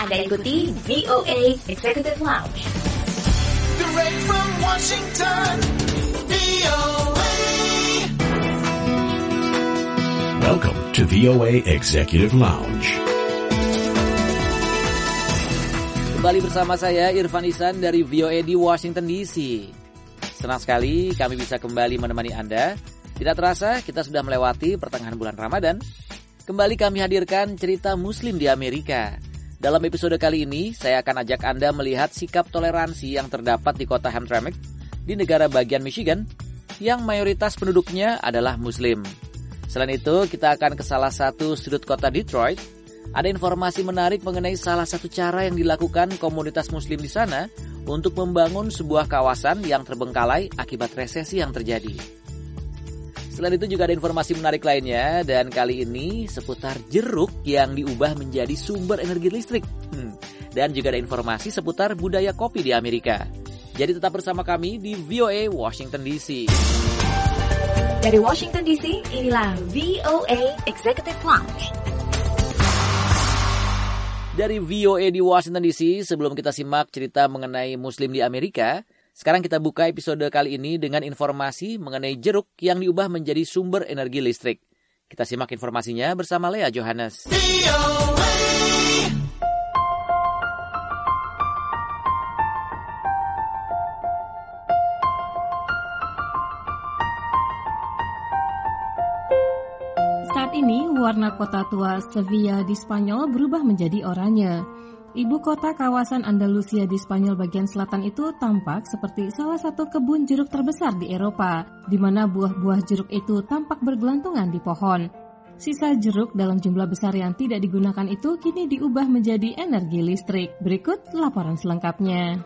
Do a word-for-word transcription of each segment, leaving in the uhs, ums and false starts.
Anda ikuti V O A Executive Lounge. Direct from Washington, V O A. Welcome to V O A Executive Lounge. Kembali bersama saya Irfan Ihsan dari V O A di Washington D C. Senang sekali kami bisa kembali menemani Anda. Tidak terasa kita sudah melewati pertengahan bulan Ramadan. Kembali kami hadirkan cerita Muslim di Amerika. Dalam episode kali ini saya akan ajak Anda melihat sikap toleransi yang terdapat di kota Hamtramck di negara bagian Michigan yang mayoritas penduduknya adalah Muslim. Selain itu kita akan ke salah satu sudut kota Detroit. Ada informasi menarik mengenai salah satu cara yang dilakukan komunitas Muslim di sana untuk membangun sebuah kawasan yang terbengkalai akibat resesi yang terjadi. Selain itu juga ada informasi menarik lainnya, dan kali ini seputar jeruk yang diubah menjadi sumber energi listrik. Hmm. Dan juga ada informasi seputar budaya kopi di Amerika. Jadi tetap bersama kami di V O A Washington D C. Dari Washington D C, inilah V O A Executive Lounge. Dari V O A di Washington D C, sebelum kita simak cerita mengenai Muslim di Amerika, sekarang kita buka episode kali ini dengan informasi mengenai jeruk yang diubah menjadi sumber energi listrik. Kita simak informasinya bersama Lea Johannes. V O A. Saat ini, warna kota tua Sevilla di Spanyol berubah menjadi oranye. Ibu kota kawasan Andalusia di Spanyol bagian selatan itu tampak seperti salah satu kebun jeruk terbesar di Eropa, di mana buah-buah jeruk itu tampak bergelantungan di pohon. Sisa jeruk dalam jumlah besar yang tidak digunakan itu kini diubah menjadi energi listrik. Berikut laporan selengkapnya.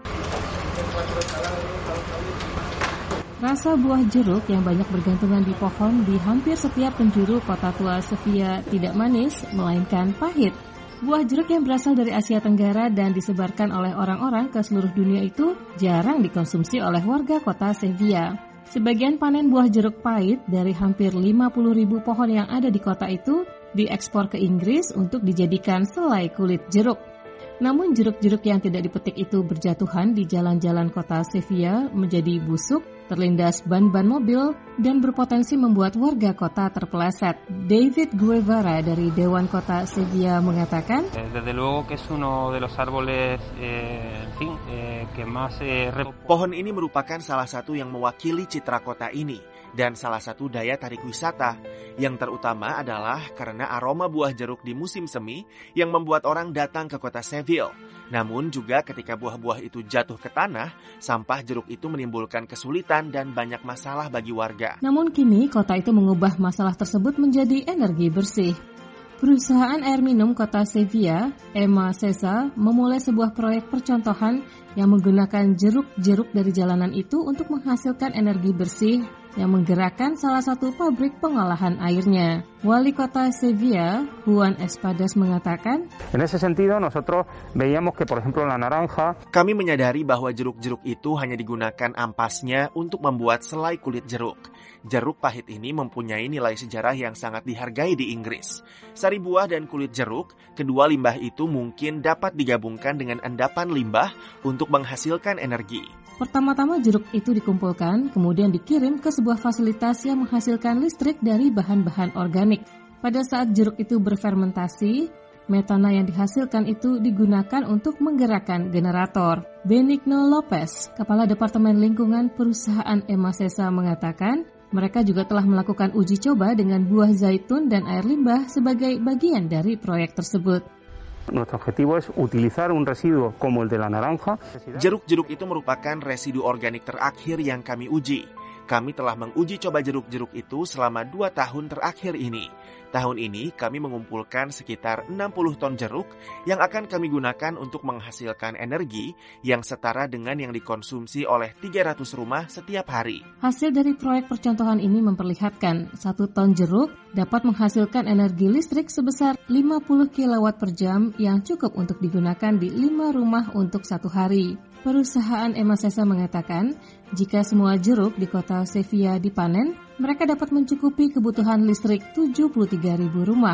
Rasa buah jeruk yang banyak bergantungan di pohon di hampir setiap penjuru kota tua Sevilla tidak manis, melainkan pahit. Buah jeruk yang berasal dari Asia Tenggara dan disebarkan oleh orang-orang ke seluruh dunia itu jarang dikonsumsi oleh warga kota Sevilla. Sebagian panen buah jeruk pahit dari hampir lima puluh ribu pohon yang ada di kota itu diekspor ke Inggris untuk dijadikan selai kulit jeruk. Namun jeruk-jeruk yang tidak dipetik itu berjatuhan di jalan-jalan kota Sevilla menjadi busuk, terlindas ban-ban mobil, dan berpotensi membuat warga kota terpeleset. David Guevara dari Dewan Kota Sevilla mengatakan, Desde luego que es uno de los árboles eh, en fin, eh, que más eh, Pohon ini merupakan salah satu yang mewakili citra kota ini dan salah satu daya tarik wisata. Yang terutama adalah karena aroma buah jeruk di musim semi yang membuat orang datang ke kota Seville. Namun juga ketika buah-buah itu jatuh ke tanah, sampah jeruk itu menimbulkan kesulitan dan banyak masalah bagi warga. Namun kini kota itu mengubah masalah tersebut menjadi energi bersih. Perusahaan air minum kota Sevilla, Emacesa, memulai sebuah proyek percontohan yang menggunakan jeruk-jeruk dari jalanan itu untuk menghasilkan energi bersih yang menggerakkan salah satu pabrik pengolahan airnya. Wali kota Sevilla, Juan Espadas mengatakan, En ese sentido, nosotros veíamos que, por ejemplo, la naranja. Kami menyadari bahwa jeruk-jeruk itu hanya digunakan ampasnya untuk membuat selai kulit jeruk. Jeruk pahit ini mempunyai nilai sejarah yang sangat dihargai di Inggris. Sari buah dan kulit jeruk, kedua limbah itu mungkin dapat digabungkan dengan endapan limbah untuk menghasilkan energi. Pertama-tama jeruk itu dikumpulkan, kemudian dikirim ke sebuah fasilitas yang menghasilkan listrik dari bahan-bahan organik. Pada saat jeruk itu berfermentasi, metana yang dihasilkan itu digunakan untuk menggerakkan generator. Benigno Lopez, Kepala Departemen Lingkungan Perusahaan Emacesa mengatakan, mereka juga telah melakukan uji coba dengan buah zaitun dan air limbah sebagai bagian dari proyek tersebut. Nuestro objetivo es utilizar un residuo como el de la naranja. Jeruk-jeruk itu merupakan residu organik terakhir yang kami uji. Kami telah menguji coba jeruk-jeruk itu selama dua tahun terakhir ini. Tahun ini kami mengumpulkan sekitar enam puluh ton jeruk yang akan kami gunakan untuk menghasilkan energi yang setara dengan yang dikonsumsi oleh tiga ratus rumah setiap hari. Hasil dari proyek percontohan ini memperlihatkan satu ton jeruk dapat menghasilkan energi listrik sebesar lima puluh kilowatt per jam yang cukup untuk digunakan di lima rumah untuk satu hari. Perusahaan Emacesa mengatakan, jika semua jeruk di kota Sevilla dipanen, mereka dapat mencukupi kebutuhan listrik tujuh puluh tiga ribu rumah.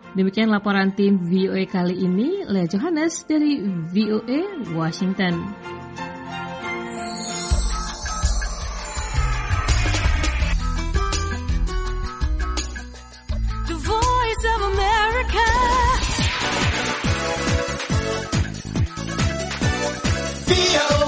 Demikian laporan tim V O A kali ini. Lea Johannes dari V O A Washington. The Voice of America. V O A.